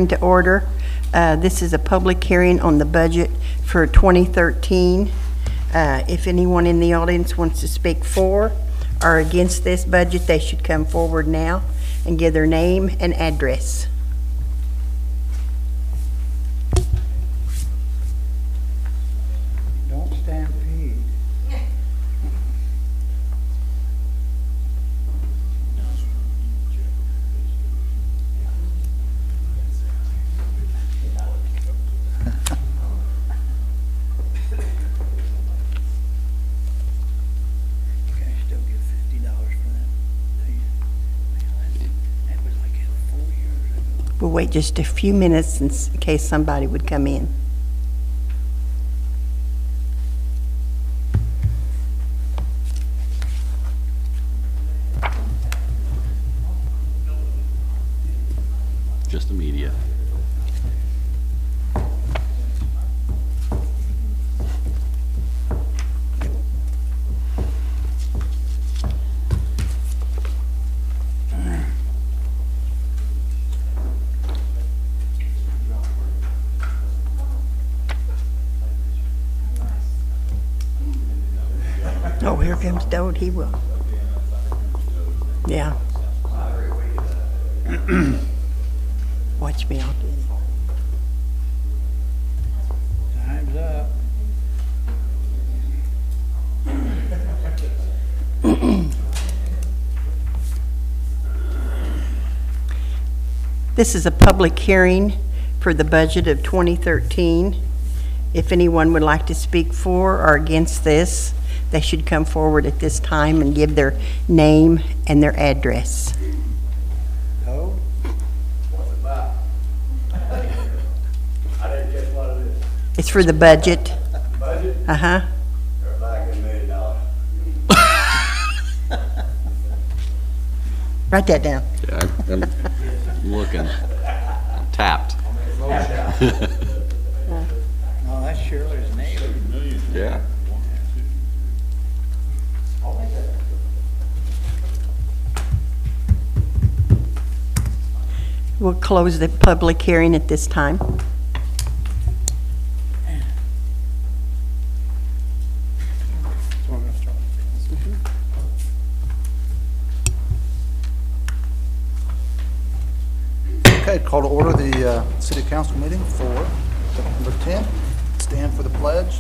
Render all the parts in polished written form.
hearing to order. This is a public hearing on the budget for 2013. If anyone in the audience wants to speak for or against this budget, they should come forward now and give their name and address. Don't stampede. We'll wait just a few minutes in case somebody would come in. Just the media. Oh, here comes Dode. He will. Yeah. Watch me. I'll do it. Time's up. This is a public hearing for the budget of 2013. If anyone would like to speak for or against this, they should come forward at this time and give their name and their address. No? What's it about? I didn't guess what it is. It's for the budget. Budget? Uh-huh. They're back $1 million. Write that down. Yeah, I'm looking. I'm tapped. No, that's Shirley's name. Yeah. We'll close the public hearing at this time. Okay, call to order the City Council meeting for September 10th. Stand for the pledge.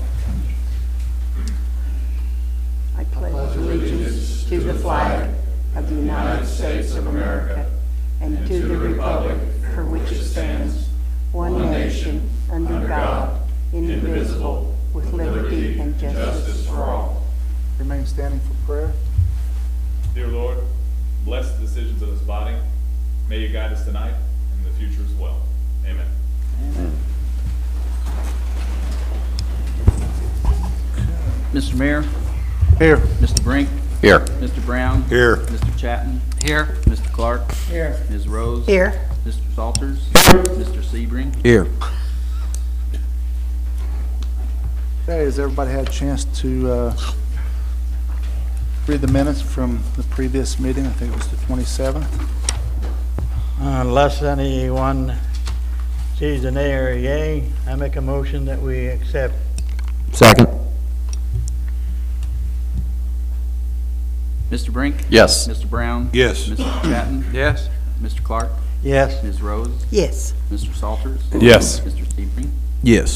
I pledge allegiance to the flag of the United States of America and to the republic for which it stands, one nation, under God, indivisible, with liberty and justice for all. Remain standing for prayer. Dear Lord, bless the decisions of this body. May you guide us tonight and in the future as well. Amen. Mr. Mayor, Here. Mr. Brink, Here. Mr. Brown. Here. Mr. Chatton. Here. Mr. Clark. Here. Ms. Rose. Here. Mr. Salters. Mr. Sebring. Here. Okay, has everybody had a chance to read the minutes from the previous meeting? I think it was the 27th. Unless anyone sees an A or a yay, I make a motion that we accept. Second. Mr. Brink. Yes. Mr. Brown. Yes. Mr. Chatton. Yes. Mr. Clark. Yes. Ms. Rose. Yes. Mr. Salters. Yes. Mr. Sebring. Yes.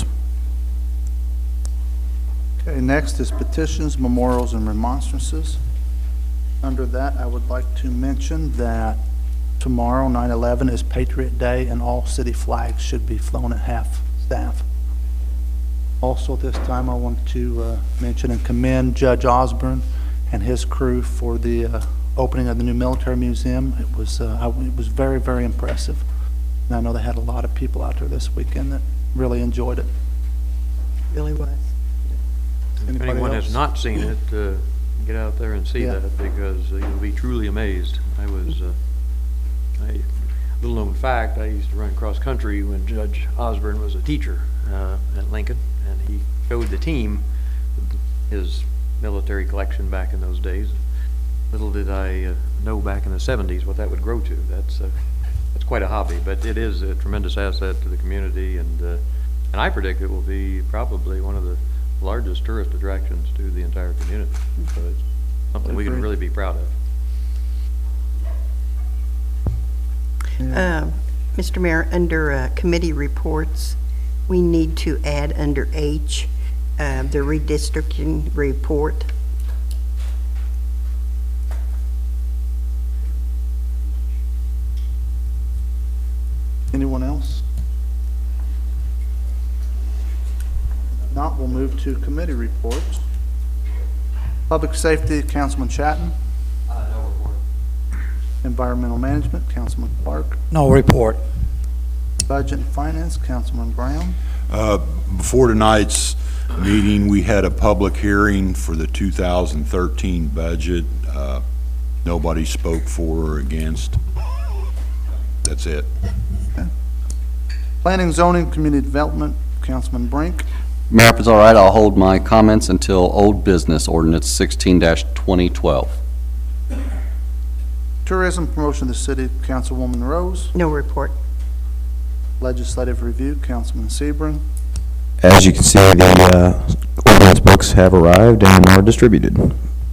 Okay, next is petitions, memorials, and remonstrances. Under that, I would like to mention that tomorrow, 9/11, is Patriot Day, and all city flags should be flown at half staff. Also, at this time, I want to mention and commend Judge Osborne and his crew for the opening of the new military museum. It was very, very impressive. And I know they had a lot of people out there this weekend that really enjoyed it. Really was. If Anybody anyone else? has not seen it, get out there and see Yeah. that, because you'll be truly amazed. A little known fact, I used to run cross country when Judge Osborne was a teacher at Lincoln, and he showed the team his military collection back in those days. Little did I know back in the 70s what that would grow to. That's quite a hobby, but it is a tremendous asset to the community, and I predict it will be probably one of the largest tourist attractions to the entire community. So it's something we can really be proud of. Mr. Mayor, under committee reports, we need to add under H, the redistricting report. Anyone else? If not, we'll move to committee reports. Public Safety, Councilman Chatton. No report. Environmental Management, Councilman Clark. No report. Budget and Finance, Councilman Brown. Before tonight's meeting, we had a public hearing for the 2013 budget. Nobody spoke for or against. That's it. Okay. Planning, Zoning, Community Development, Councilman Brink. Mayor, if it's all right, I'll hold my comments until old business ordinance 16-2012. Tourism, Promotion of the City, Councilwoman Rose. No report. Legislative Review, Councilman Sebring. As you can see, the ordinance books have arrived and are distributed.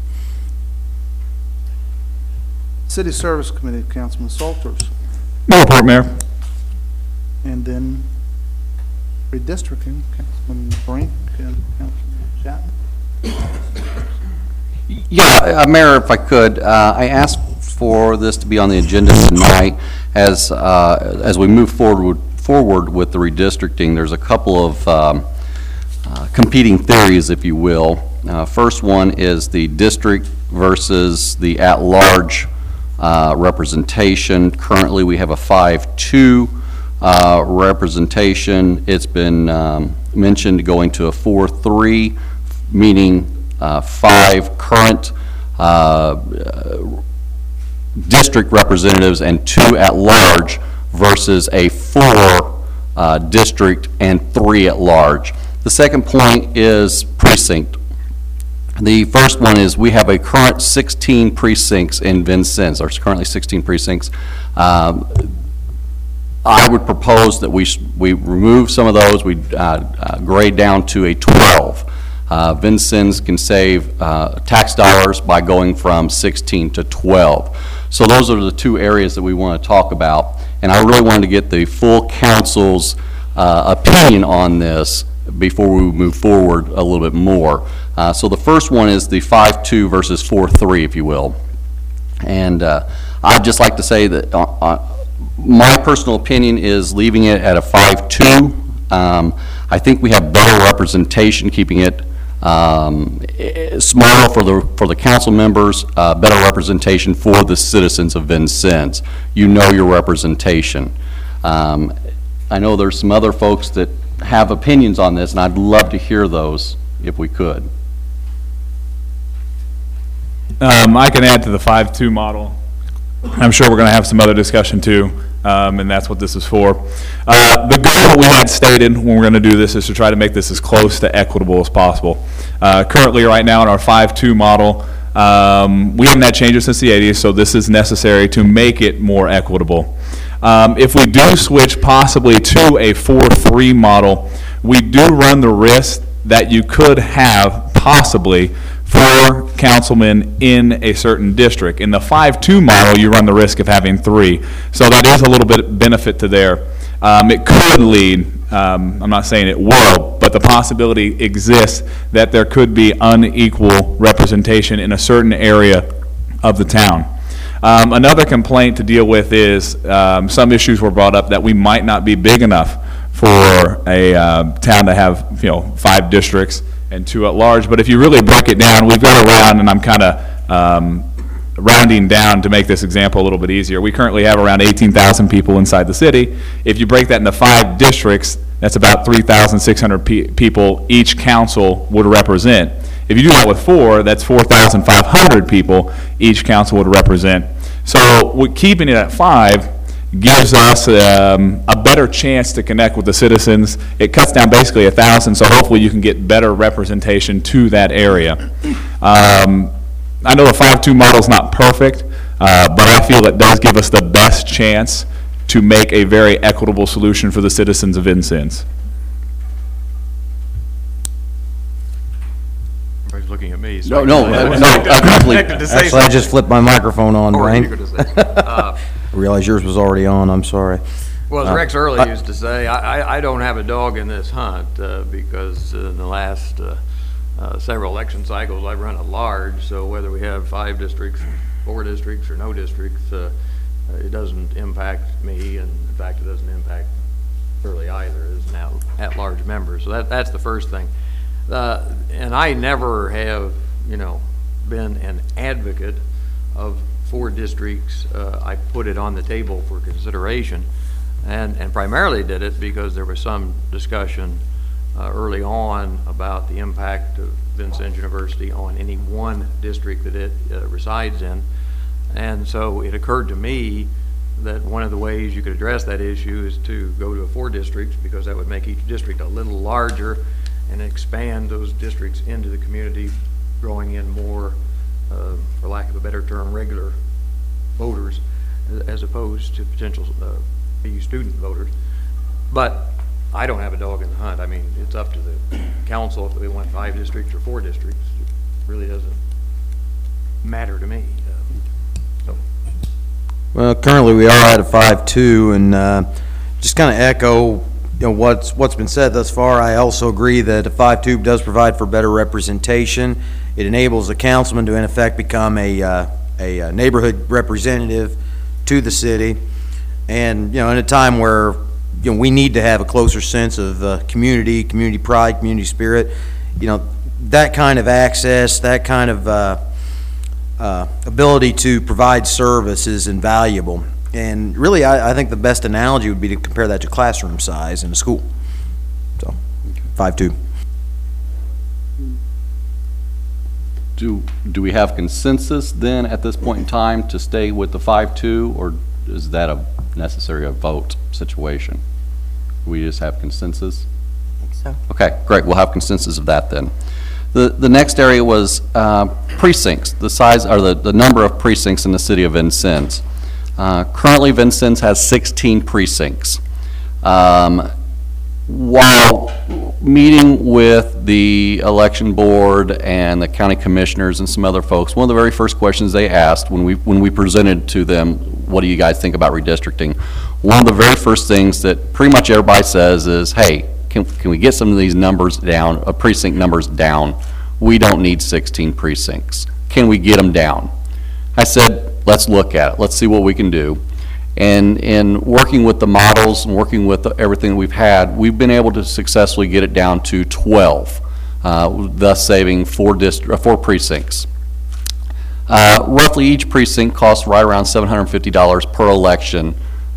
City Service Committee, Councilman Salters. No report, Mayor. And then redistricting, Councilman Brink and Councilman Chatton. Yeah, Mayor, if I could, I asked for this to be on the agenda tonight as we move forward with the redistricting. There's a couple of competing theories, if you will. First one is the district versus the at-large representation. Currently, we have a 5-2 representation. It's been mentioned going to a 4-3, meaning 5 current district representatives and 2 at-large versus a 4 district and 3 at-large. The second point is precinct. The first one is we have a current 16 precincts in Vincennes. There's currently 16 precincts. I would propose that we remove some of those. We grade down to a 12. Vincennes can save tax dollars by going from 16 to 12. So those are the 2 areas that we want to talk about. And I really wanted to get the full council's opinion on this before we move forward a little bit more. So the first one is the 5-2 versus 4-3, if you will. And I'd just like to say that my personal opinion is leaving it at a 5-2. I think we have better representation, keeping it smaller for the council members, better representation for the citizens of Vincennes. You know your representation. I know there's some other folks that have opinions on this, and I'd love to hear those if we could. I can add to the 5-2 model. I'm sure we're going to have some other discussion too, and that's what this is for. The goal we had stated when we're going to do this is to try to make this as close to equitable as possible. Currently, right now in our 5-2 model, we haven't had changes since the 80s, so this is necessary to make it more equitable. If we do switch possibly to a 4-3 model, we do run the risk that you could have possibly 4 councilmen in a certain district. In the 5-2 model, you run the risk of having 3. So that is a little bit of benefit to there. It could lead, I'm not saying it will, but the possibility exists that there could be unequal representation in a certain area of the town. Another complaint to deal with is some issues were brought up that we might not be big enough for a town to have 5 districts and 2 at large. But if you really break it down, we've got around, and I'm kind of rounding down to make this example a little bit easier. We currently have around 18,000 people inside the city. If you break that into 5 districts, that's about 3,600 people each council would represent. If you do that with 4, that's 4,500 people each council would represent. So keeping it at 5 gives us a better chance to connect with the citizens. It cuts down basically 1,000, so hopefully you can get better representation to that area. I know the 5-2 model is not perfect, but I feel it does give us the best chance to make a very equitable solution for the citizens of Vincennes. Everybody's looking at me. No, actually, Actually, I just flipped my microphone on, Brian. Well, I realized yours was already on, I'm sorry. as Rex Early used to say, I don't have a dog in this hunt because in the last several election cycles, I've run at large, so whether we have 5 districts, 4 districts, or no districts, it doesn't impact me, and in fact, it doesn't impact Shirley either, as now at-large members. So that's the first thing. And I never have, been an advocate of 4 districts. I put it on the table for consideration, and primarily did it because there was some discussion early on about the impact of Vincennes University on any one district that it resides in. And so it occurred to me that one of the ways you could address that issue is to go to 4 districts, because that would make each district a little larger and expand those districts into the community, drawing in more, for lack of a better term, regular voters, as opposed to potential BU student voters. But I don't have a dog in the hunt. I mean, it's up to the council if they want 5 districts or 4 districts. It really doesn't matter to me. Well, currently we are at a 5-2, and just kind of echo what's been said thus far. I also agree that a 5-2 does provide for better representation. It enables a councilman to in effect become a neighborhood representative to the city, and in a time where we need to have a closer sense of community pride, community spirit. That kind of access, that kind of ability to provide service is invaluable. And really, I think the best analogy would be to compare that to classroom size in a school. So, 5-2. do we have consensus then at this point in time to stay with the 5-2, or is that a necessary vote situation? We just have consensus? I think so. Okay, great. We'll have consensus of that then. The next area was precincts, the size or the number of precincts in the city of Vincennes. Currently, Vincennes has 16 precincts. While meeting with the election board and the county commissioners and some other folks, one of the very first questions they asked when we presented to them, what do you guys think about redistricting? One of the very first things that pretty much everybody says is, hey, can we get some of these numbers down, precinct numbers down? We don't need 16 precincts. Can we get them down? I said, let's look at it. Let's see what we can do. And in working with the models and working with everything we've had, we've been able to successfully get it down to 12, thus saving 4 precincts. Roughly each precinct costs right around $750 per election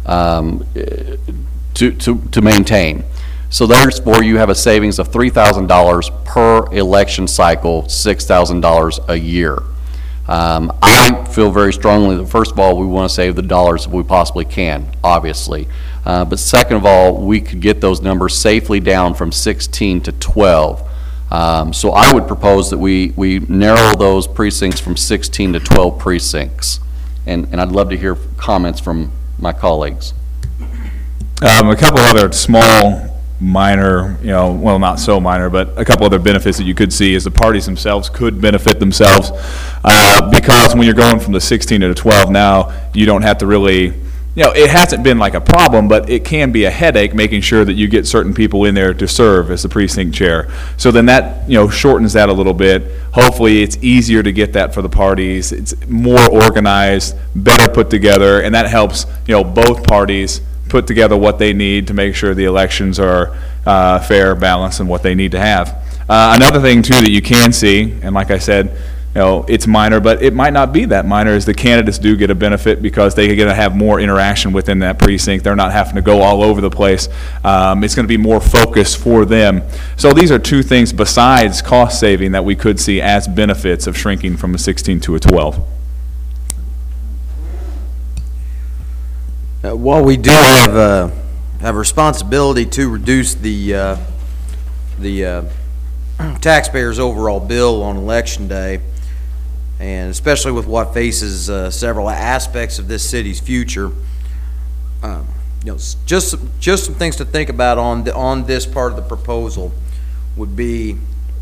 to maintain. So therefore, you have a savings of $3,000 per election cycle, $6,000 a year. I feel very strongly that, first of all, we want to save the dollars if we possibly can, obviously. But second of all, we could get those numbers safely down from 16 to 12. So I would propose that we narrow those precincts from 16 to 12 precincts. And I'd love to hear comments from my colleagues. A couple other small, minor, well, not so minor, but a couple other benefits that you could see is the parties themselves could benefit themselves because when you're going from the 16 to the 12 now, you don't have to really, it hasn't been like a problem, but it can be a headache making sure that you get certain people in there to serve as the precinct chair. So then that, shortens that a little bit. Hopefully it's easier to get that for the parties. It's more organized, better put together, and that helps, both parties put together what they need to make sure the elections are fair, balanced, and what they need to have. Another thing, too, that you can see, and like I said, it's minor, but it might not be that minor, is the candidates do get a benefit because they're going to have more interaction within that precinct. They're not having to go all over the place. It's going to be more focused for them. So these are 2 things besides cost saving that we could see as benefits of shrinking from a 16 to a 12. While we do have a responsibility to reduce the taxpayers' overall bill on election day, and especially with what faces several aspects of this city's future, just some things to think about on this part of the proposal would be,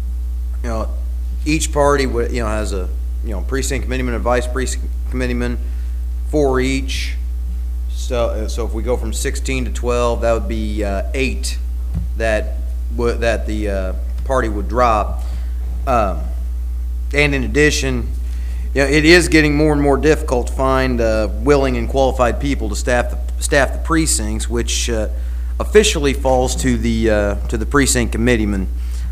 each party would, has a, precinct committeeman and vice precinct committeeman for each. So if we go from 16 to 12, that would be 8 that the party would drop. And in addition, it is getting more and more difficult to find willing and qualified people to staff the precincts, which officially falls to the precinct committeeman.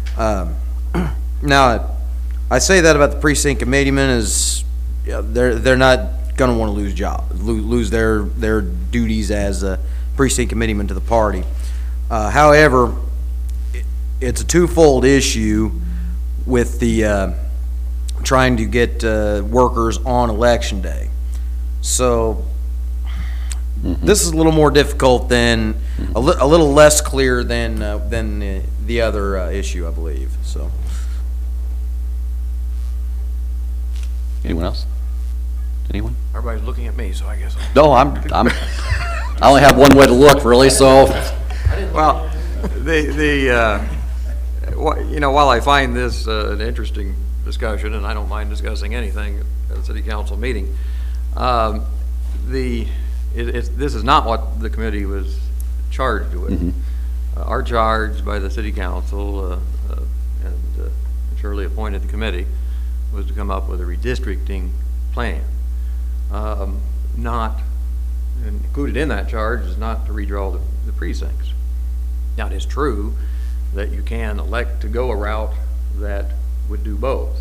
Now, I say that about the precinct committeeman is they're not going to want to lose their duties as a precinct committeeman to the party. However, it's a twofold issue with the trying to get workers on election day. So this is a little more difficult than a little less clear than the other issue, I believe. So. Anyone else? Anyone? Everybody's looking at me, so I guess. No, I only have one way to look, really, so. Well, while I find this an interesting discussion, and I don't mind discussing anything at a city council meeting, this is not what the committee was charged with. Mm-hmm. Our charge by the city council and Shirley appointed the committee was to come up with a redistricting plan. Not included in that charge is not to redraw the precincts. Now, it is true that you can elect to go a route that would do both,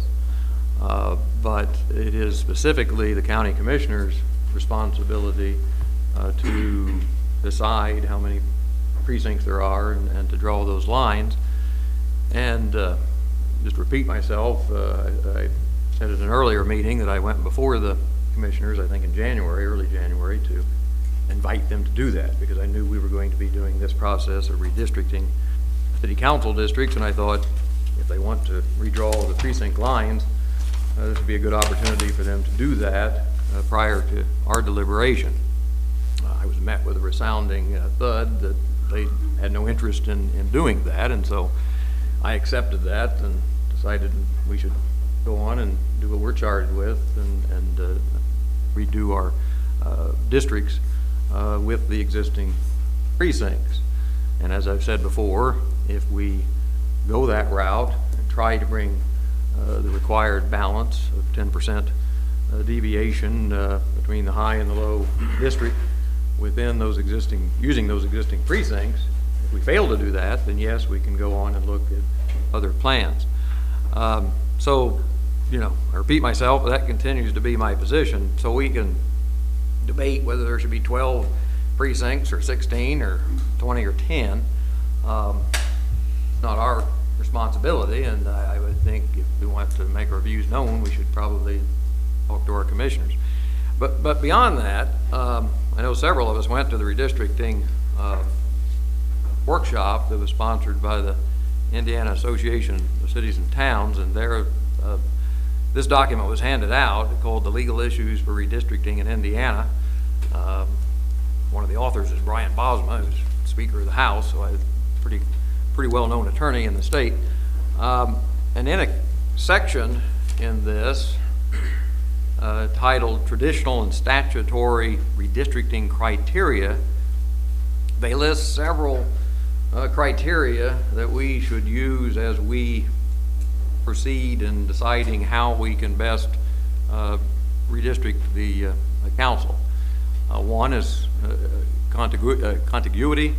but it is specifically the county commissioner's responsibility to decide how many precincts there are and to draw those lines. And just to repeat myself, I said at an earlier meeting that I went before the commissioners, I think in early January, to invite them to do that, because I knew we were going to be doing this process of redistricting city council districts, and I thought if they want to redraw the precinct lines, this would be a good opportunity for them to do that prior to our deliberation. I was met with a resounding thud that they had no interest in doing that, and so I accepted that and decided we should go on and do what we're charged with and redo our districts with the existing precincts. And as I've said before, if we go that route and try to bring the required balance of 10% deviation between the high and the low district within using those existing precincts, if we fail to do that, then yes, we can go on and look at other plans. So, I repeat myself, that continues to be my position. So we can debate whether there should be 12 precincts or 16 or 20 or 10. It's not our responsibility, and I would think if we want to make our views known, we should probably talk to our commissioners. But beyond that, I know several of us went to the redistricting workshop that was sponsored by the Indiana Association of Cities and Towns, and there this document was handed out called The Legal Issues for Redistricting in Indiana. One of the authors is Brian Bosma, who's Speaker of the House, so a pretty well-known attorney in the state. And in a section in this titled Traditional and Statutory Redistricting Criteria, they list several criteria that we should use as we proceed in deciding how we can best redistrict the council. One is contiguity.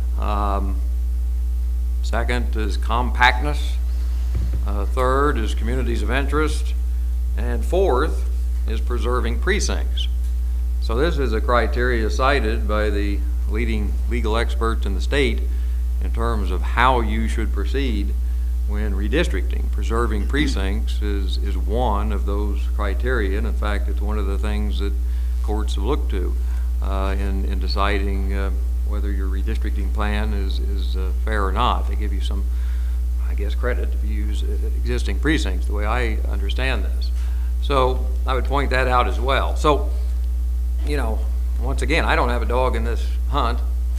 Second is compactness. Third is communities of interest. And fourth is preserving precincts. So this is a criteria cited by the leading legal experts in the state in terms of how you should proceed when redistricting. Preserving precincts is one of those criteria, and in fact it's one of the things that courts have looked to in deciding whether your redistricting plan is fair or not. They give you some, I guess, credit if you use existing precincts, the way I understand this. So I would point that out as well. So, once again, I don't have a dog in this hunt.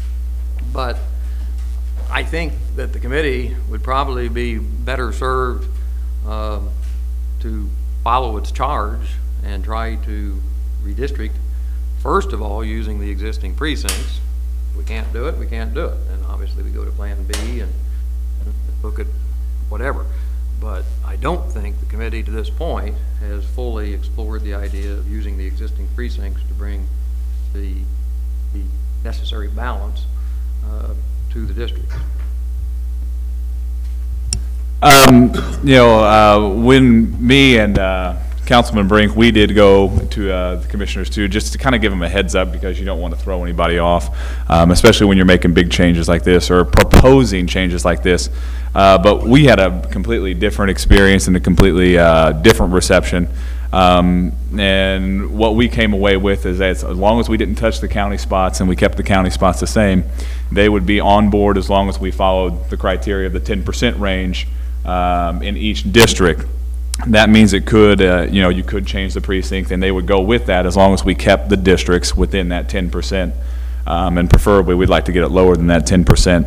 But I think that the committee would probably be better served to follow its charge and try to redistrict, first of all, using the existing precincts. If we can't do it, we can't do it. And obviously we go to Plan B and look at whatever. But I don't think the committee to this point has fully explored the idea of using the existing precincts to bring the necessary balance to the district. When me and Councilman Brink, we did go to the commissioners too, just to kind of give them a heads up, because you don't want to throw anybody off, especially when you're making big changes like this or proposing changes like this. But we had a completely different experience and a completely different reception. And what we came away with is that as long as we didn't touch the county spots and we kept the county spots the same, they would be on board as long as we followed the criteria of the 10% range in each district. That means it could, you could change the precinct, and they would go with that as long as we kept the districts within that 10%. And preferably, we'd like to get it lower than that 10%.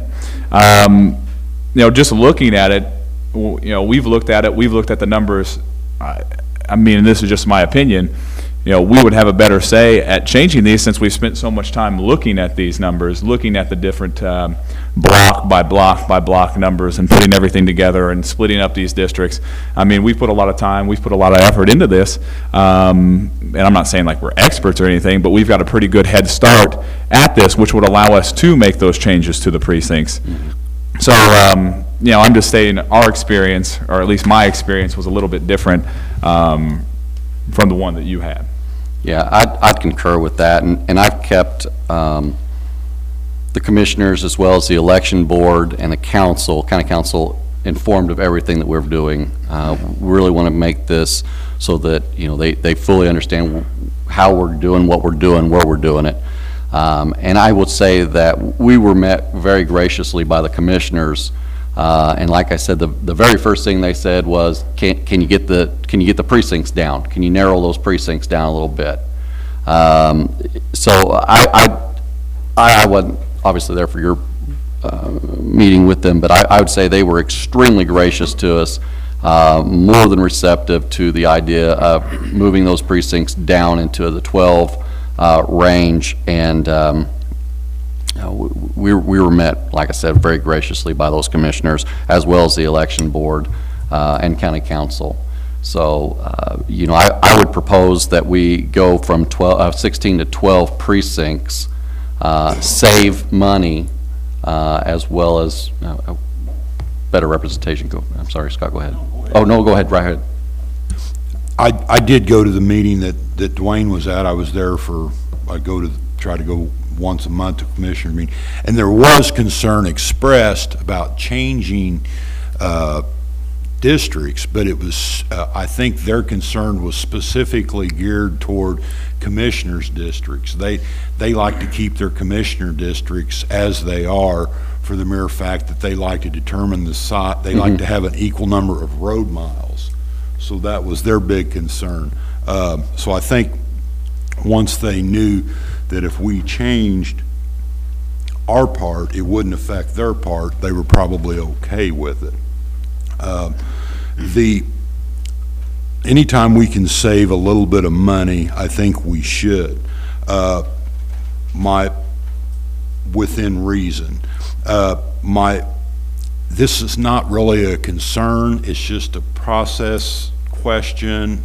Just looking at it, we've looked at it, we've looked at the numbers. I mean, this is just my opinion, we would have a better say at changing these, since we've spent so much time looking at these numbers, looking at the different block by block numbers and putting everything together and splitting up these districts. I mean, we've put a lot of time, we've put a lot of effort into this, and I'm not saying like we're experts or anything, but we've got a pretty good head start at this, which would allow us to make those changes to the precincts. So, I'm just saying our experience, or at least my experience, was a little bit different from the one that you had. Yeah, I'd concur with that, and I've kept the commissioners as well as the election board and the county council informed of everything that we're doing. We really want to make this so that they fully understand how we're doing, what we're doing, where we're doing it. And I would say that we were met very graciously by the commissioners. And like I said, the very first thing they said was, can you get the precincts down? Can you narrow those precincts down a little bit? So I wasn't obviously there for your meeting with them, but I would say they were extremely gracious to us, more than receptive to the idea of moving those precincts down into the 12 range, and we were met, like I said, very graciously by those commissioners, as well as the election board and county council. So, I would propose that we go from 16 to 12 precincts, save money, as well as better representation. I'm sorry, Scott, go ahead. Oh, no, go ahead, right ahead. I did go to the meeting that Dwayne was at. I was there I try to go once a month to commissioner meeting, and there was concern expressed about changing districts, but it was, I think their concern was specifically geared toward commissioners' districts. They like to keep their commissioner districts as they are, for the mere fact that they like to determine the size, they like to have an equal number of road miles. So that was their big concern. So I think once they knew that if we changed our part, it wouldn't affect their part, they were probably okay with it. Anytime we can save a little bit of money, I think we should, within reason. This is not really a concern, it's just a process question,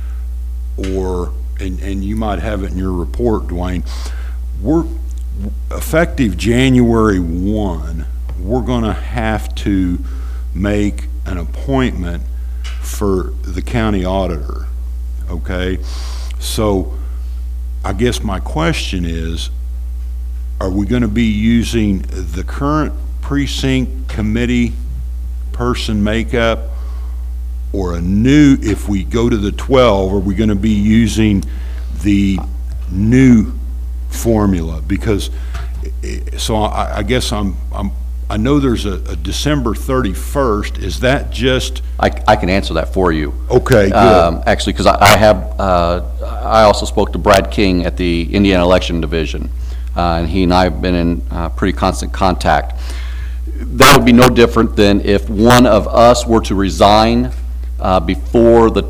and you might have it in your report, Dwayne. We're effective January 1, we're going to have to make an appointment for the county auditor, okay? So I guess my question is, are we going to be using the current precinct committee person makeup, or a new, if we go to the 12, are we going to be using the new formula? Because, so I guess I know there's a December 31st. Is that just? I can answer that for you. Okay, good. Actually, because I also spoke to Brad King at the Indiana Election Division and he and I have been in pretty constant contact. That would be no different than if one of us were to resign before the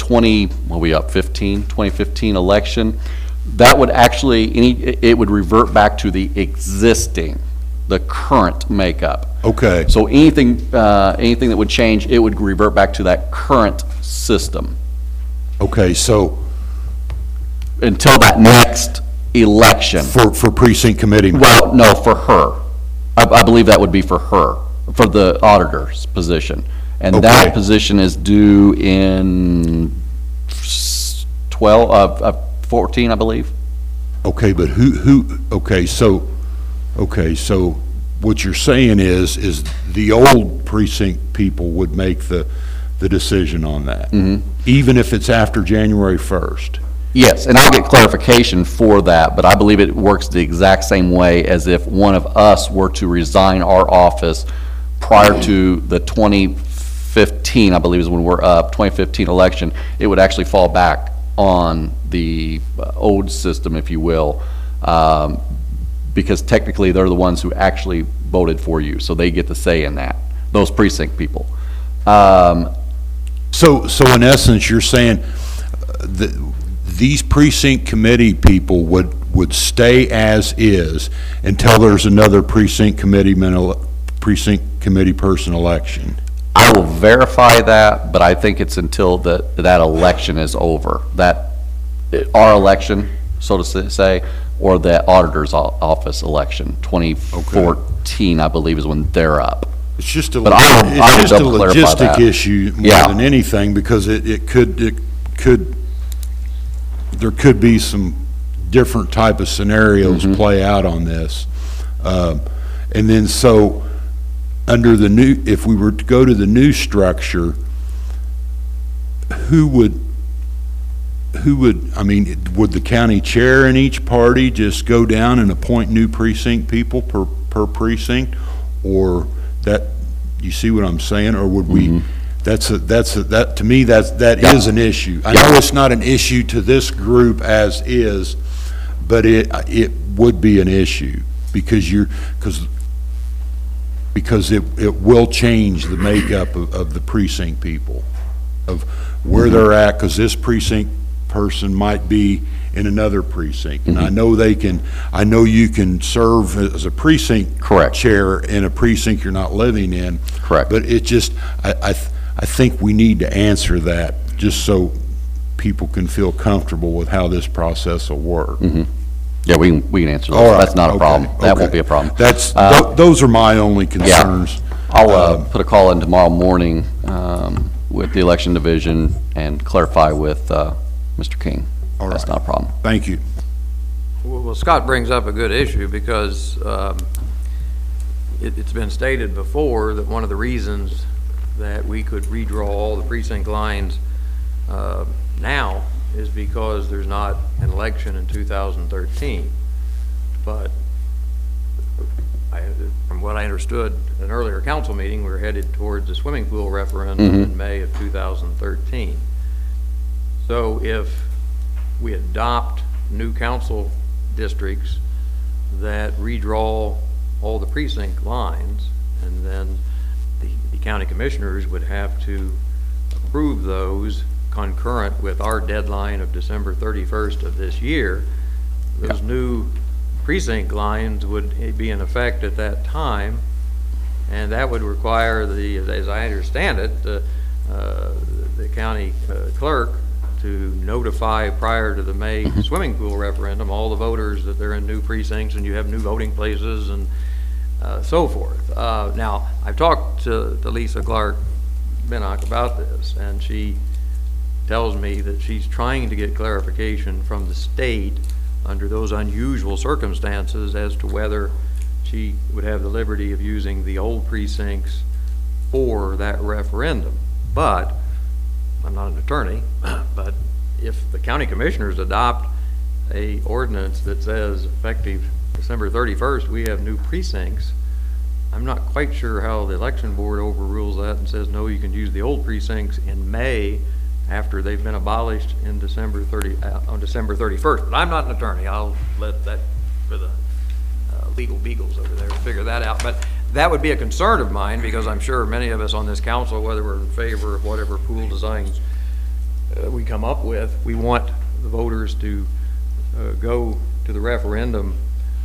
2015 election. That would actually, it would revert back to the current makeup. Okay. So anything that would change, it would revert back to that current system Okay, so until that next election. for precinct committee. Well, no, for her. I believe that would be for her, for the auditor's position. And that Okay. position is due in 14, I believe. Okay, but okay, so what you're saying is the old precinct people would make the decision on that? Even if it's after January 1st? Yes, and I'll get clarification for that, but I believe it works the exact same way as if one of us were to resign our office prior to the 2015, I believe is when we're up, 2015 election. It would actually fall back on the old system, if you will, because technically they're the ones who actually voted for you, so they get the say in that, those precinct people. So in essence, you're saying that these precinct committee people would stay as is until there's another precinct committee person election? I will verify that, but I think it's until that election is over, our election, so to say, or the auditor's office election, 2014, I believe, is when they're up. It's just a But I will double clarify logistic that. issue more Yeah. than anything, because there could be some different type of scenarios play out on this. And then so, under the new, if we were to go to the new structure, who would, I mean, would the county chair in each party just go down and appoint new precinct people per precinct? Or that, you see what I'm saying? Or would we, that to me, that is an issue. I know it's not an issue to this group as is, but it would be an issue because it will change the makeup of the precinct people, of where they're at, because this precinct person might be in another precinct. And I know you can serve as a precinct Correct. chair in a precinct you're not living in. Correct. But it just, I think we need to answer that, just so people can feel comfortable with how this process will work. Yeah, we can answer All those. right, That's not a okay, problem. That okay. won't be a problem. That's, those are my only concerns. I'll put a call in tomorrow morning with the election division and clarify with Mr. King. All That's right. not a problem. Thank you. Well, Scott brings up a good issue because it's been stated before that one of the reasons that we could redraw all the precinct lines now is because there's not an election in 2013. But from what I understood in an earlier council meeting, we're headed towards the swimming pool referendum in May of 2013. So if we adopt new council districts that redraw all the precinct lines, and then the county commissioners would have to approve those concurrent with our deadline of December 31st of this year, those new precinct lines would be in effect at that time, and that would require as I understand it, the county clerk to notify prior to the May swimming pool referendum all the voters that they're in new precincts and you have new voting places and so forth. Now, I've talked to Lisa Clark-Binnock about this, and she tells me that she's trying to get clarification from the state under those unusual circumstances as to whether she would have the liberty of using the old precincts for that referendum. But I'm not an attorney, but if the county commissioners adopt a ordinance that says effective December 31st, we have new precincts, I'm not quite sure how the election board overrules that and says, no, you can use the old precincts in May after they've been abolished in on December 31st. But I'm not an attorney. I'll let that for the legal beagles over there to figure that out. But that would be a concern of mine, because I'm sure many of us on this council, whether we're in favor of whatever pool designs we come up with, we want the voters to go to the referendum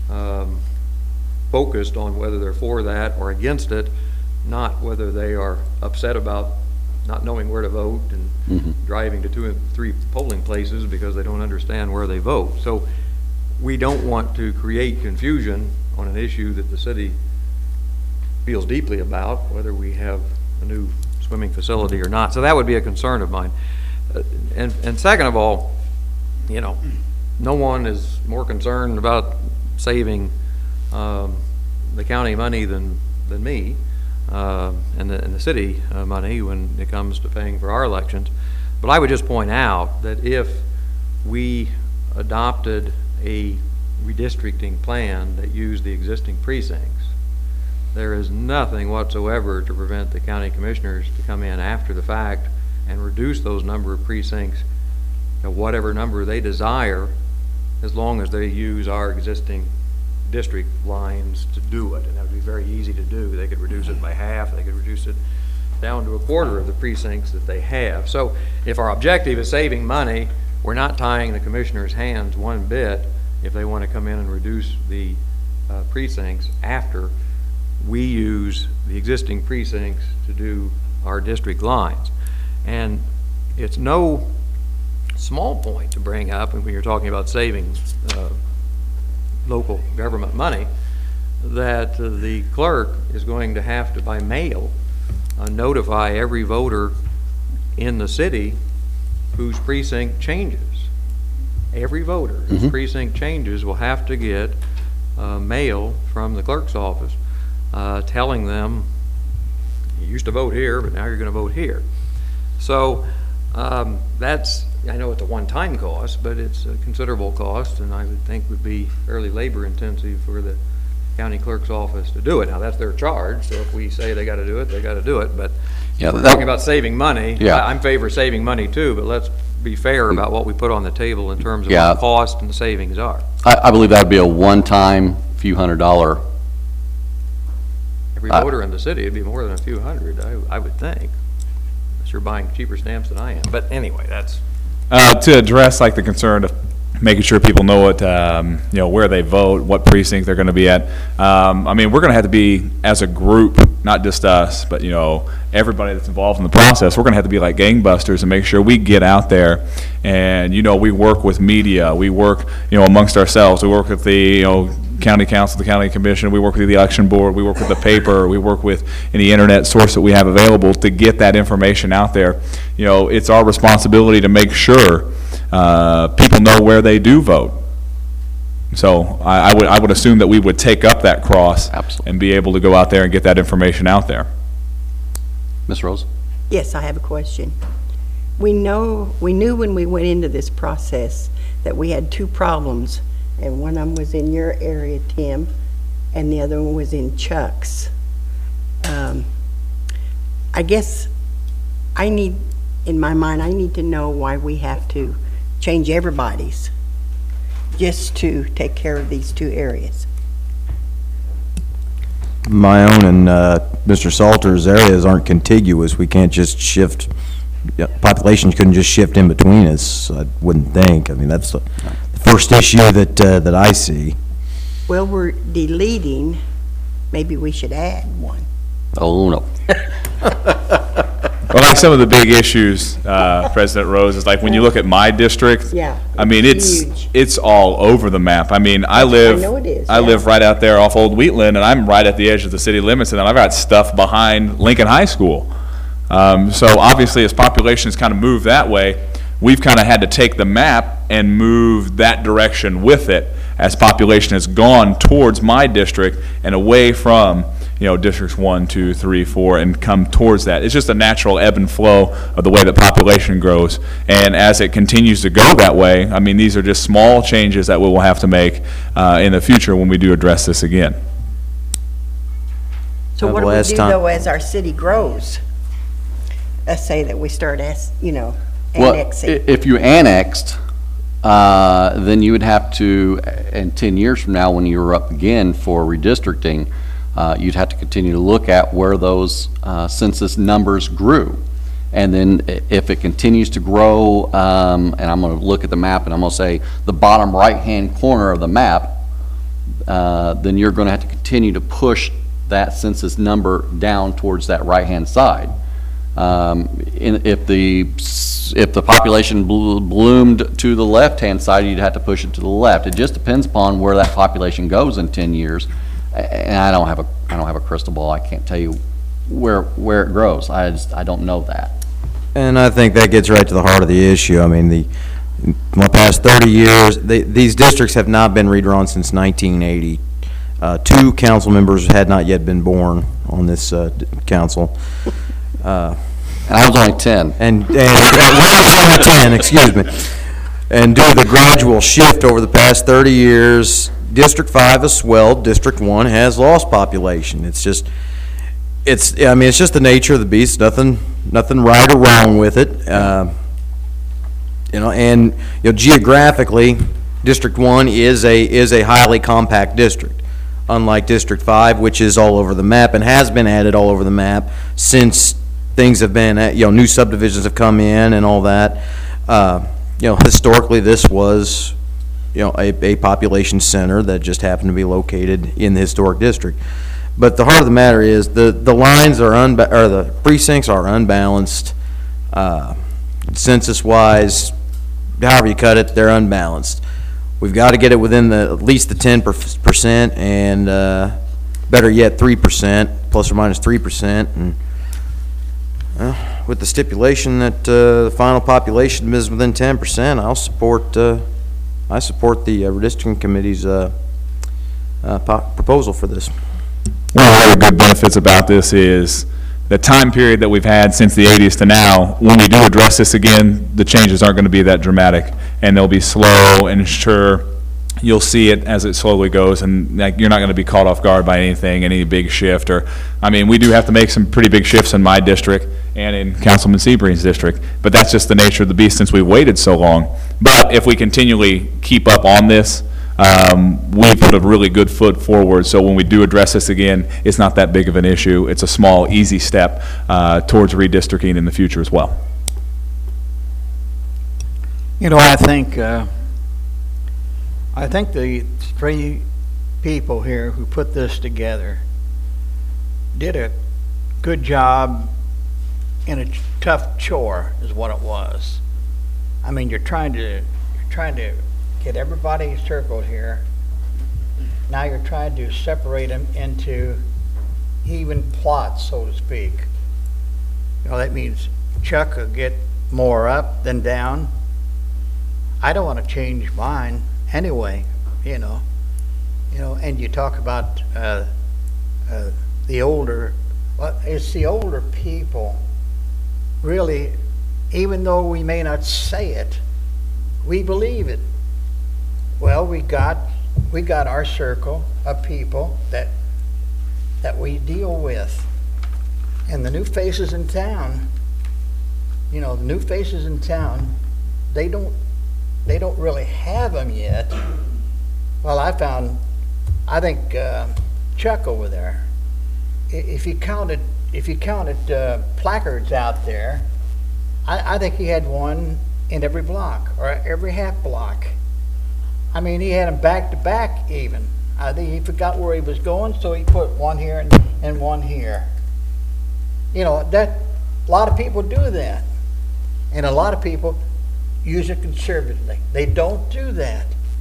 focused on whether they're for that or against it, not whether they are upset about not knowing where to vote and driving to 2 and 3 polling places because they don't understand where they vote. So we don't want to create confusion on an issue that the city feels deeply about, whether we have a new swimming facility or not. So that would be a concern of mine. And second of all, you know, no one is more concerned about saving the county money than me, and the city money when it comes to paying for our elections. But I would just point out that if we adopted a redistricting plan that used the existing precincts, there is nothing whatsoever to prevent the county commissioners to come in after the fact and reduce those number of precincts to whatever number they desire, as long as they use our existing district lines to do it. And that would be very easy to do. They could reduce it by half, they could reduce it down to a quarter of the precincts that they have. So if our objective is saving money, we're not tying the commissioners' hands one bit if they want to come in and reduce the precincts after we use the existing precincts to do our district lines. And it's no small point to bring up when you're talking about saving local government money, that the clerk is going to have to, by mail, notify every voter in the city whose precinct changes. Every voter whose precinct changes will have to get mail from the clerk's office telling them, you used to vote here, but now you're going to vote here. So that's, I know it's a one-time cost, but it's a considerable cost, and I would think would be fairly labor-intensive for the county clerk's office to do it. Now, that's their charge, so if we say they got to do it, they got to do it. But Yeah, if we're that- talking about saving money, Yeah. I'm in favor of saving money too, but let's be fair about what we put on the table in terms of Yeah. what the cost and the savings are. I believe that would be a one-time, few $100. Every voter in the city, it'd be more than a few hundred, I would think. Unless you're buying cheaper stamps than I am. But anyway, that's, To address like the concern of making sure people know what, you know, where they vote, what precinct they're going to be at. I mean, we're going to have to be, as a group, not just us, but, you know, everybody that's involved in the process, we're going to have to be like gangbusters and make sure we get out there and, you know, we work with media, we work, you know, amongst ourselves, we work with the, you know, county council, the county commission, we work with the election board, we work with the paper, we work with any internet source that we have available to get that information out there. You know, it's our responsibility to make sure people know where they do vote. So I would assume that we would take up that cross. Absolutely. And be able to go out there and get that information out there. Ms. Rose? Yes, I have a question. We knew when we went into this process that we had two problems, and one of them was in your area, Tim, and the other one was in Chuck's. I guess in my mind, I need to know why we have to change everybody's just to take care of these two areas. My own and Mr. Salter's areas aren't contiguous. We can't just shift, populations couldn't just shift in between us, I wouldn't think. I mean, that's the first issue that I see. Well, we're deleting, maybe we should add one. Oh, no. Well, like some of the big issues, President Rose, is like when you look at my district. Yeah, I mean, it's huge. it's all over the map. I mean, I live. know it is, I yeah. live right out there off Old Wheatland, and I'm right at the edge of the city limits, and I've got stuff behind Lincoln High School. So obviously, as populations kind of move that way, we've kind of had to take the map and move that direction with it as population has gone towards my district and away from, you know, districts 1, 2, 3, 4, and come towards that. It's just a natural ebb and flow of the way that population grows. And as it continues to go that way, I mean, these are just small changes that we will have to make in the future when we do address this again. So what do we Last do time- though as our city grows? Let's say that we start Well, annexing. if you annexed, then you would have to, in 10 years from now, when you're up again for redistricting, you'd have to continue to look at where those census numbers grew. And then if it continues to grow, and I'm going to look at the map and I'm going to say the bottom right-hand corner of the map, then you're going to have to continue to push that census number down towards that right-hand side. If the population bloomed to the left-hand side, you'd have to push it to the left. It just depends upon where that population goes in 10 years. And I don't have a crystal ball. I can't tell you where it grows. I don't know that. And I think that gets right to the heart of the issue. I mean, in the past 30 years, these districts have not been redrawn since 1980. 2 council members had not yet been born on this council. And I was only 10. And well, I was only 10, excuse me. And due to the gradual shift over the past 30 years, District 5 has swelled, District 1 has lost population. It's just the nature of the beast. Nothing right or wrong with it. Geographically, District 1 is a highly compact district, unlike District 5, which is all over the map and has been added all over the map since things have been, new subdivisions have come in and all that. Historically, this was, a population center that just happened to be located in the historic district. But the heart of the matter is the lines are the precincts are unbalanced, census-wise. However you cut it, they're unbalanced. We've got to get it within at least the 10%, and better yet, 3%, plus or minus 3%. And with the stipulation that the final population is within 10%, I support the redistricting committee's proposal for this. One of the other good benefits about this is the time period that we've had since the 80s to now. When we do address this again, the changes aren't going to be that dramatic, and they'll be slow and sure. You'll see it as it slowly goes, and you're not going to be caught off guard by any big shift. We do have to make some pretty big shifts in my district and in Councilman Sebring's district, but that's just the nature of the beast since we've waited so long. But if we continually keep up on this, we put a really good foot forward, so when we do address this again, it's not that big of an issue. It's a small, easy step towards redistricting in the future as well. I think the 3 people here who put this together did a good job in a tough chore, is what it was. You're trying to get everybody circled here. Now you're trying to separate them into even plots, so to speak. That means Chuck will get more up than down. I don't want to change mine anyway, and you talk about the older, it's the older people, really, even though we may not say it, we believe it. Well, we got our circle of people that we deal with, and the new faces in town, they don't really have them yet. Well, I think Chuck over there, if you counted placards out there, I think he had one in every block or every half block. He had them back to back even. I think he forgot where he was going, so he put one here and one here. That a lot of people do that, and a lot of people use it conservatively. They don't do that,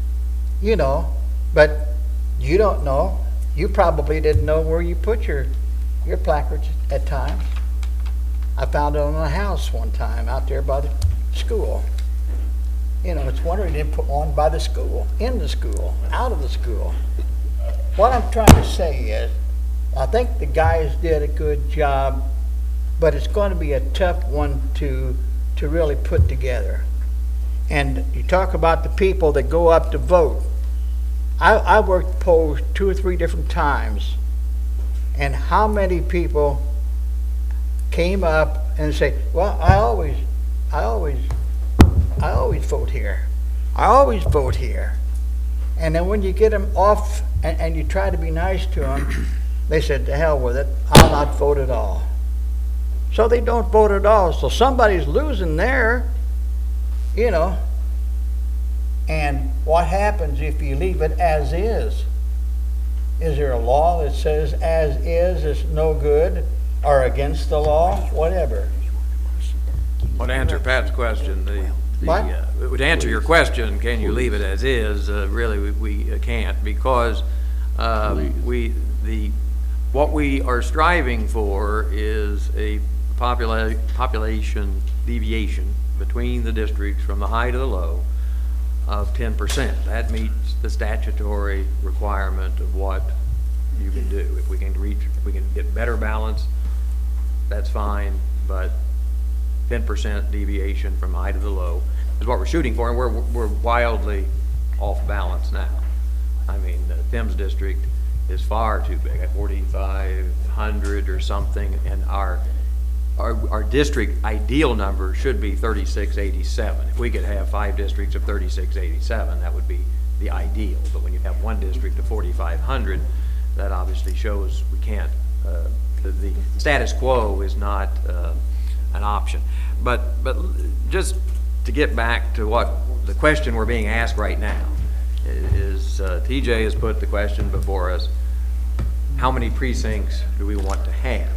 but you don't know. You probably didn't know where you put your placards at times. I found it on a house one time out there by the school. It's wondering he didn't put one by the school, in the school, out of the school. What I'm trying to say is, I think the guys did a good job, but it's going to be a tough one to really put together. And you talk about the people that go up to vote. I worked polls 2 or 3 different times, and how many people came up and say, "Well, I always vote here. I always vote here. And then when you get them off and you try to be nice to them, they said, to hell with it, I'll not vote at all. So they don't vote at all. So somebody's losing there, you know. And what happens if you leave it as is? Is there a law that says as is no good or against the law? Whatever. Well, to answer Pat's question, What? to answer your question, can you leave it as is? Really, we can't, because what we are striving for is a population deviation between the districts from the high to the low of 10%. That meets the statutory requirement of what you can do. If we can get better balance, that's fine, but 10% deviation from high to the low is what we're shooting for, and we're wildly off balance now. I mean, Tim's district is far too big, at 4,500 or something, and our district ideal number should be 3687. If we could have 5 districts of 3687, that would be the ideal. But when you have one district of 4,500, that obviously shows we can't, the status quo is not an option. But just to get back to what the question we're being asked right now is, TJ has put the question before us, how many precincts do we want to have?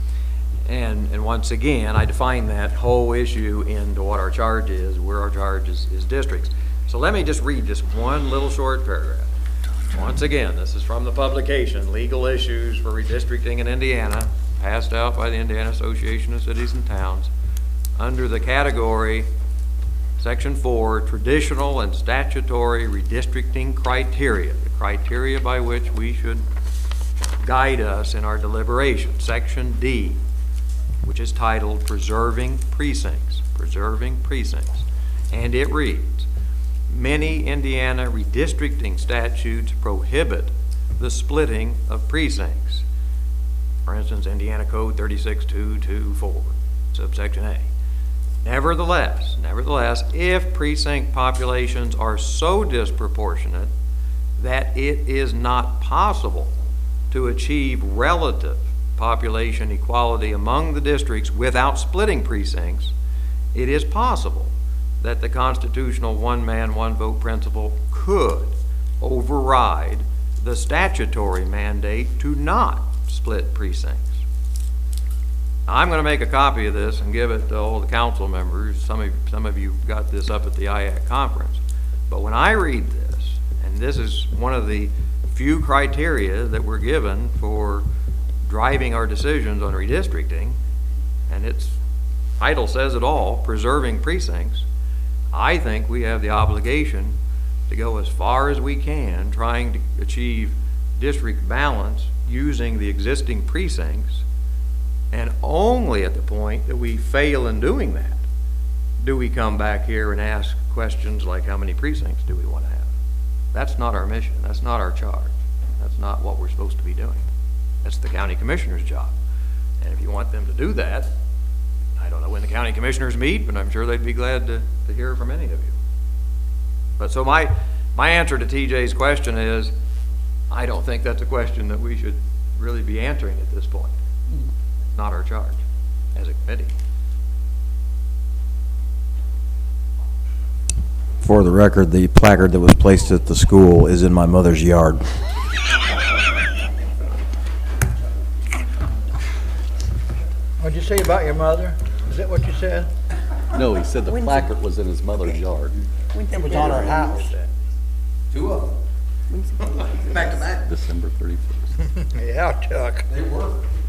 And once again, I define that whole issue into what our charge is, where our charge is districts. So let me just read just one little short paragraph. Once again, this is from the publication, Legal Issues for Redistricting in Indiana, passed out by the Indiana Association of Cities and Towns, under the category, Section 4, Traditional and Statutory Redistricting Criteria, the criteria by which we should guide us in our deliberations. Section D, which is titled Preserving Precincts, Preserving Precincts. And it reads, many Indiana redistricting statutes prohibit the splitting of precincts. For instance, Indiana Code 36224, subsection A. Nevertheless, if precinct populations are so disproportionate that it is not possible to achieve relative population equality among the districts without splitting precincts, it is possible that the constitutional one-man, one-vote principle could override the statutory mandate to not split precincts. I'm going to make a copy of this and give it to all the council members. Some of you got this up at the IAC conference. But when I read this, and this is one of the few criteria that we're given for driving our decisions on redistricting, and its title says it all, preserving precincts, I think we have the obligation to go as far as we can trying to achieve district balance using the existing precincts, and only at the point that we fail in doing that do we come back here and ask questions like how many precincts do we want to have. That's not our mission. That's not our charge. That's not what we're supposed to be doing. That's the county commissioner's job. And if you want them to do that, I don't know when the county commissioners meet, but I'm sure they'd be glad to hear from any of you. But so my answer to TJ's question is, I don't think that's a question that we should really be answering at this point. It's not our charge as a committee. For the record, the placard that was placed at the school is in my mother's yard. What'd you say about your mother? Is that what you said? No, he said the placard was in his mother's yard. It was on our house. Two of them. Back to back. December 31st. Yeah, Chuck. They were.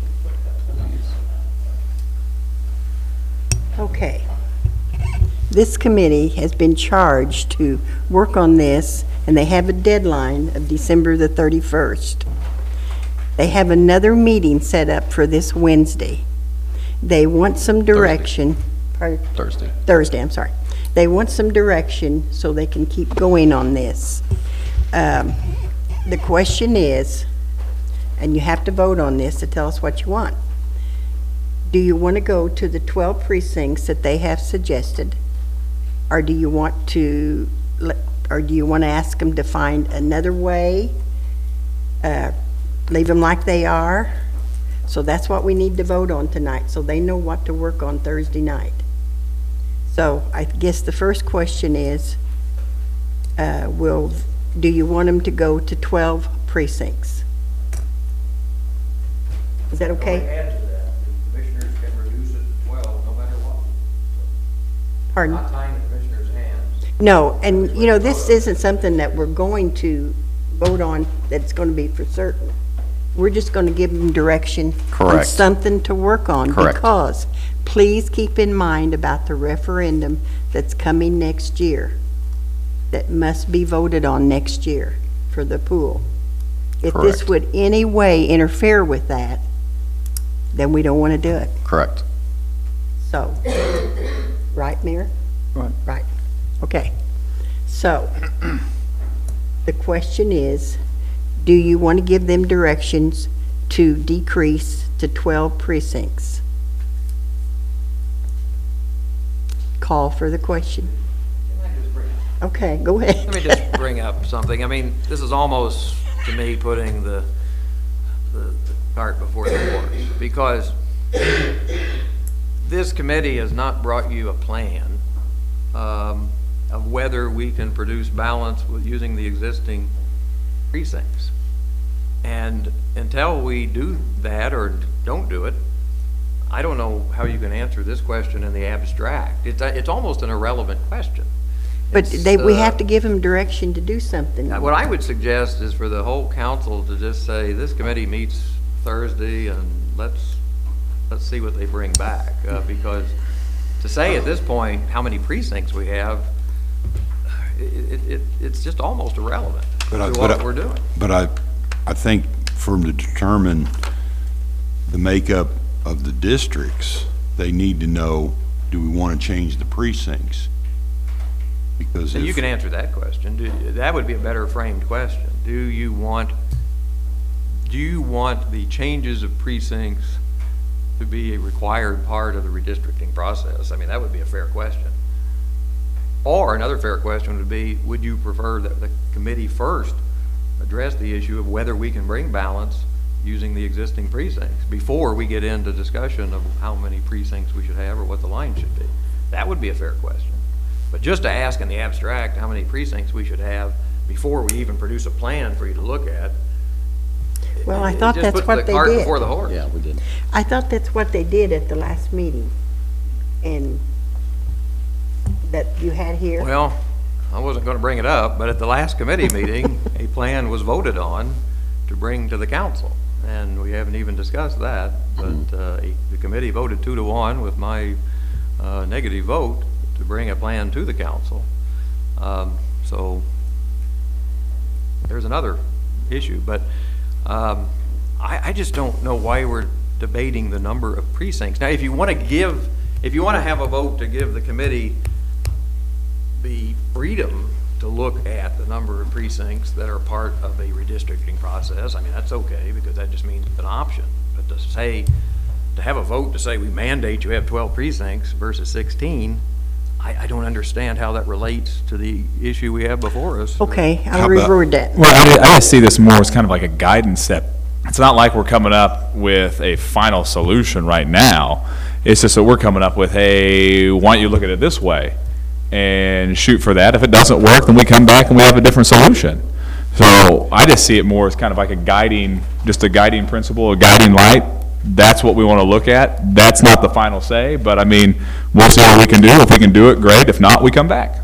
Okay. This committee has been charged to work on this, and they have a deadline of December the 31st. They have another meeting set up for this Wednesday. They want some direction. Thursday, I'm sorry. They want some direction so they can keep going on this. The question is, and you have to vote on this to tell us what you want. Do you want to go to the 12 precincts that they have suggested? Or do you want to or do you want to ask them to find another way? Leave them like they are? So that's what we need to vote on tonight, so they know what to work on Thursday night. So I guess the first question is, do you want them to go to 12 precincts? Is that okay? Add to that, the commissioners can reduce it to 12, no matter what. Pardon? Not tying the commissioners' hands. No, and you know, this isn't something that we're going to vote on that's going to be for certain. We're just going to give them direction on Correct. something to work on. Correct. Because please keep in mind about the referendum that's coming next year, that must be voted on next year for the pool. If this Correct. would any way interfere with that, then we don't want to do it. Correct. So, right, Mayor? Right. Right, okay. So, the question is, do you want to give them directions to decrease to 12 precincts? Call for the question. Okay, go ahead. Let me just bring up something. I mean, this is almost, to me, putting the cart before the horse, because this committee has not brought you a plan of whether we can produce balance with using the existing precincts. And until we do that or don't do it, I don't know how you can answer this question in the abstract. It's almost an irrelevant question. But It's, we have to give them direction to do something. What I would suggest is for the whole council to just say, this committee meets Thursday and let's see what they bring back. Because to say at this point how many precincts we have, it's just almost irrelevant to what we're doing. But I think for them to determine the makeup of the districts, they need to know, do we want to change the precincts? Because And you if, can answer that question. That would be a better framed question. Do you want the changes of precincts to be a required part of the redistricting process? I mean, that would be a fair question. Or another fair question would be, would you prefer that the committee first address the issue of whether we can bring balance using the existing precincts before we get into discussion of how many precincts we should have or what the line should be? That would be a fair question. But just to ask in the abstract how many precincts we should have before we even produce a plan for you to look at. Well, I thought that's what It just puts they the cart did. before the horse. Yeah, we did. I thought that's what they did at the last meeting, and that you had here. Well, I wasn't going to bring it up, but at the last committee meeting, a plan was voted on to bring to the council. And we haven't even discussed that, but the committee voted 2-1 with my negative vote to bring a plan to the council. So there's another issue, but I just don't know why we're debating the number of precincts. Now, if you want to have a vote to give the committee the freedom to look at the number of precincts that are part of a redistricting process, I mean, that's okay, because that just means it's an option. But to have a vote to say we mandate you have 12 precincts versus 16, I don't understand how that relates to the issue we have before us. Okay, I'll How about- reword that. Well, I just see this more as kind of like a guidance step. It's not like we're coming up with a final solution right now. It's just that we're coming up with, hey, why don't you look at it this way and shoot for that. If it doesn't work, then we come back and we have a different solution. So I just see it more as kind of like a guiding principle, a guiding light. That's what we want to look at. That's not the final say, but I mean, we'll see what we can do. If we can do it, great. If not, we come back.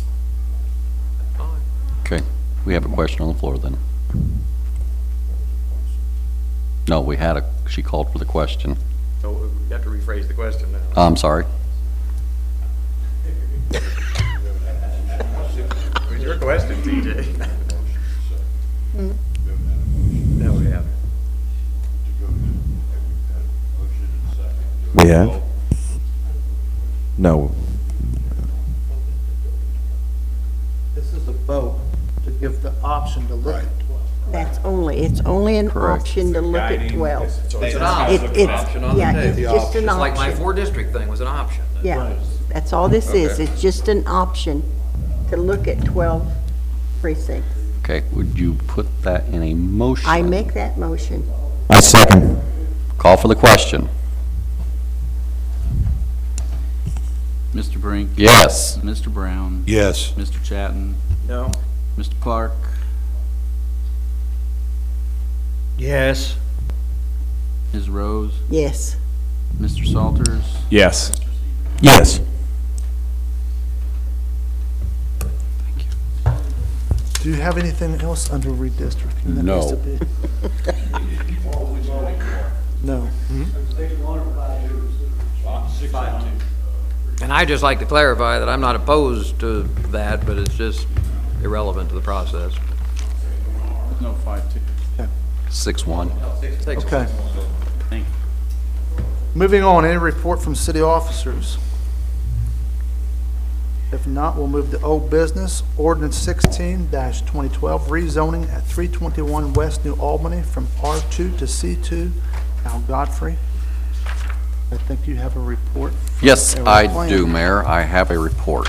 Okay, we have a question on the floor then. No, she called for the question. So we have to rephrase the question now. I'm sorry. It was your question, TJ. No, we haven't. We have? No. This is a vote to give the option to look at 12. It's only an Correct. option to look at 12. So it's an It's, option on the yeah, table. it's just an Just like my option. 4-district thing was an option. Yeah, that's all this is. Okay. It's just an option. to look at 12 precincts. Okay, would you put that in a motion? I make that motion. I second. Call for the question. Mr. Brink? Yes. Mr. Brown? Yes. Mr. Chatton? No. Mr. Clark? Yes. Ms. Rose? Yes. Mr. Salters? Yes. Yes. Do you have anything else under redistricting that needs to be? No. And I'd just like to clarify that I'm not opposed to that, but it's just irrelevant to the process. No, 5-2. 6-1. Okay. Thank you. Moving on, any report from city officers? If not, we'll move to old business. Ordinance 16-2012, rezoning at 321 West New Albany from R2 to C2. Al Godfrey, I think you have a report. from Yes, Area I Plan. do, Mayor. I have a report.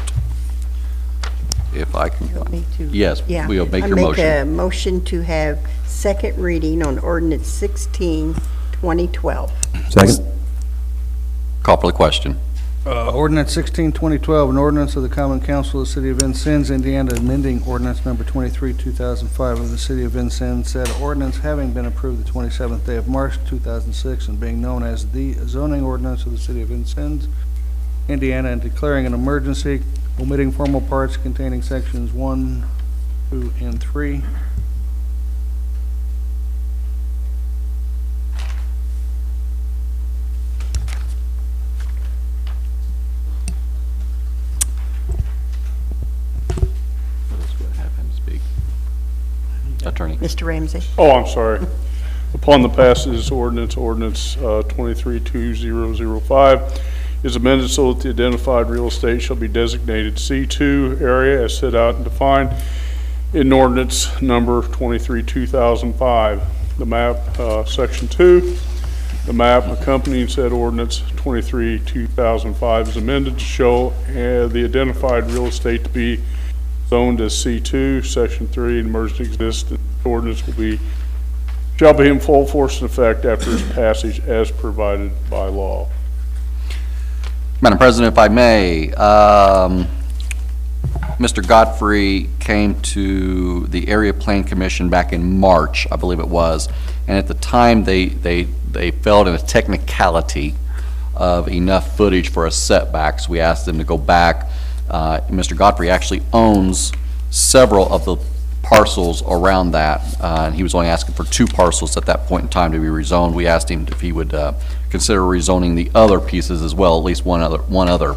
If I can. You want me to? Yes, Yeah. we'll make I your motion. make a motion to have second reading on ordinance 16, 2012. Second. Call for the question. Ordinance 16, 2012, an ordinance of the Common Council of the City of Vincennes, Indiana, amending ordinance number 23, 2005 of the City of Vincennes. Said ordinance having been approved the 27th day of March, 2006, and being known as the zoning ordinance of the City of Vincennes, Indiana, and declaring an emergency, omitting formal parts containing sections 1, 2, and 3. Have him speak. Attorney. Mr. Ramsey? Oh, I'm sorry. Upon the passage ordinance 23-2005 is amended so that the identified real estate shall be designated C2 area as set out and defined in ordinance number 23-2005. The map, section 2, the map accompanying said ordinance 23-2005 is amended to show the identified real estate to be zoned as C2, Section 3, and emergency existence ordinance shall be in full force and effect after its passage as provided by law. Madam President, if I may, Mr. Godfrey came to the Area Plan Commission back in March, I believe it was, and at the time they felt in a technicality of enough footage for a setback, so we asked them to go back. Mr. Godfrey actually owns several of the parcels around that, and he was only asking for 2 parcels at that point in time to be rezoned. We asked him if he would consider rezoning the other pieces as well, at least one other.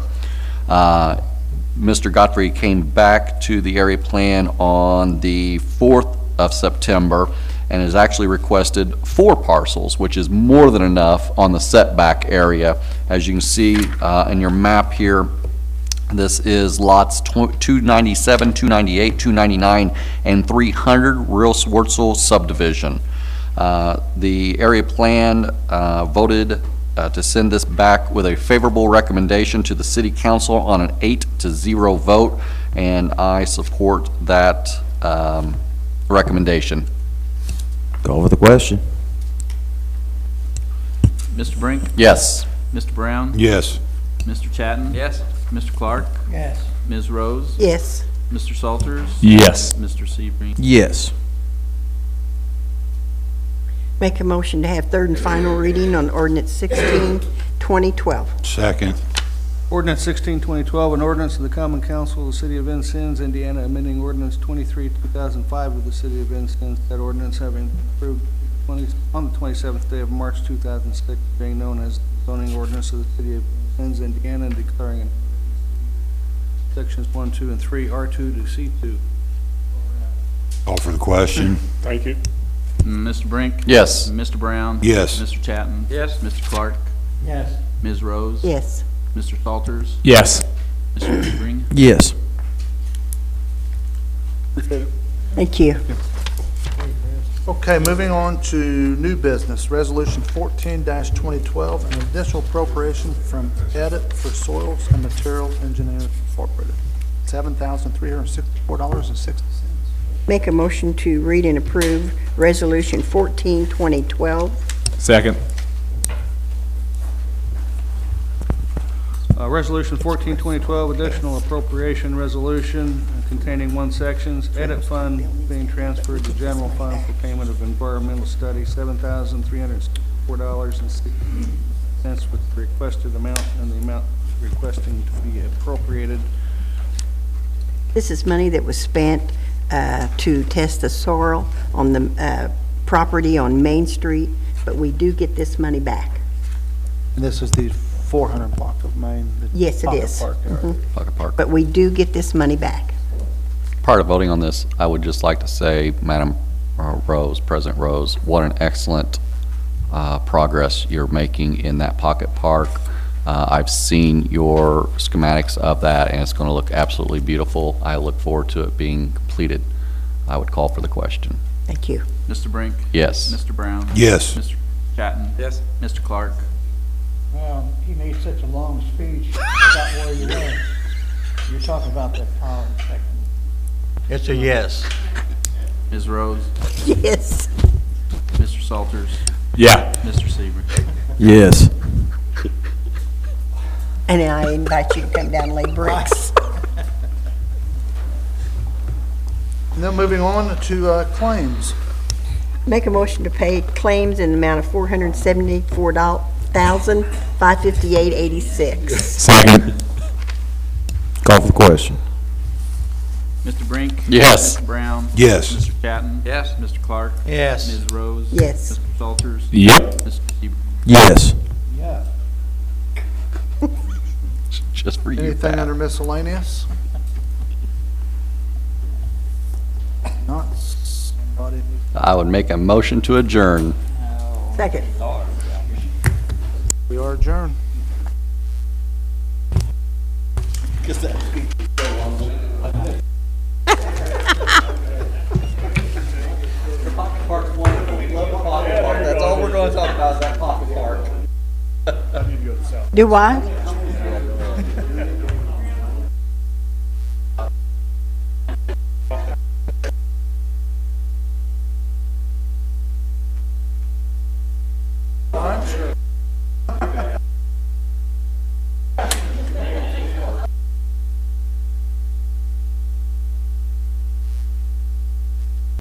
Mr. Godfrey came back to the area plan on the 4th of September and has actually requested 4 parcels, which is more than enough on the setback area. As you can see in your map here, this is lots 297, 298, 299, and 300 Real Wurzel subdivision. The area plan voted to send this back with a favorable recommendation to the City Council on an 8-0 vote, and I support that recommendation. Call for the question. Mr. Brink? Yes. Mr. Brown? Yes. Mr. Chatton? Yes. Mr. Clark? Yes. Ms. Rose? Yes. Mr. Salters? Yes. Mr. Sebring? Yes. Make a motion to have third and final reading on ordinance 16, 2012. Second. Ordinance 16, 2012, an ordinance of the Common Council of the City of Vincennes, Indiana, amending ordinance 23, 2005 of the City of Vincennes. That ordinance having been approved on the 27th day of March 2006, being known as zoning ordinance of the City of Vincennes, Indiana, and declaring an sections 1, 2, and 3, R2 to C2. Call for the question. Thank you. Mr. Brink? Yes. Mr. Brown? Yes. Mr. Chatton? Yes. Mr. Clark? Yes. Ms. Rose? Yes. Mr. Salters? Yes. Mr. Sebring? Yes. Thank you. Okay, moving on to new business, Resolution 14-2012, an additional appropriation from Edit for Soils and Materials Engineers Incorporated. $7,364.60. Make a motion to read and approve Resolution 14, 2012. Second. Resolution 14, 2012, additional appropriation resolution containing one section, edit fund being transferred to general fund for payment of environmental study, $7,364.60 with the requested amount and the amount requesting to be appropriated. This is money that was spent to test the soil on the property on Main Street, but we do get this money back. And this is the 400 block of Main. the Yes, it Pocket is. Park area. Mhm. Pocket Park. But we do get this money back. Prior to voting on this, I would just like to say, Madam Rose, President Rose, what an excellent progress you're making in that Pocket Park. I've seen your schematics of that, and it's going to look absolutely beautiful. I look forward to it being completed. I would call for the question. Thank you. Mr. Brink? Yes. Mr. Brown? Yes. Mr. Catton? Yes. Mr. Clark? Well, he made such a long speech about where you were. You're talking about that power section. It's a yes. Ms. Rose? Yes. Mr. Salters? Yeah. Mr. Seaver? Yes. And I invite you to come down and lay bricks. Now moving on to claims. Make a motion to pay claims in the amount of $474,558.86. Second. Call for the question. Mr. Brink? Yes. Mr. Brown? Yes. Mr. Catton? Yes. Mr. Clark? Yes. Ms. Rose? Yes. Mr. Salters? Yep. Mr. Seaver? Yes. Yeah. Just for you, Anything Pat. under miscellaneous? Not somebody. I would make a motion to adjourn. Second. We are adjourned. That's all we're going to talk about, is that Pocket Park. Do I?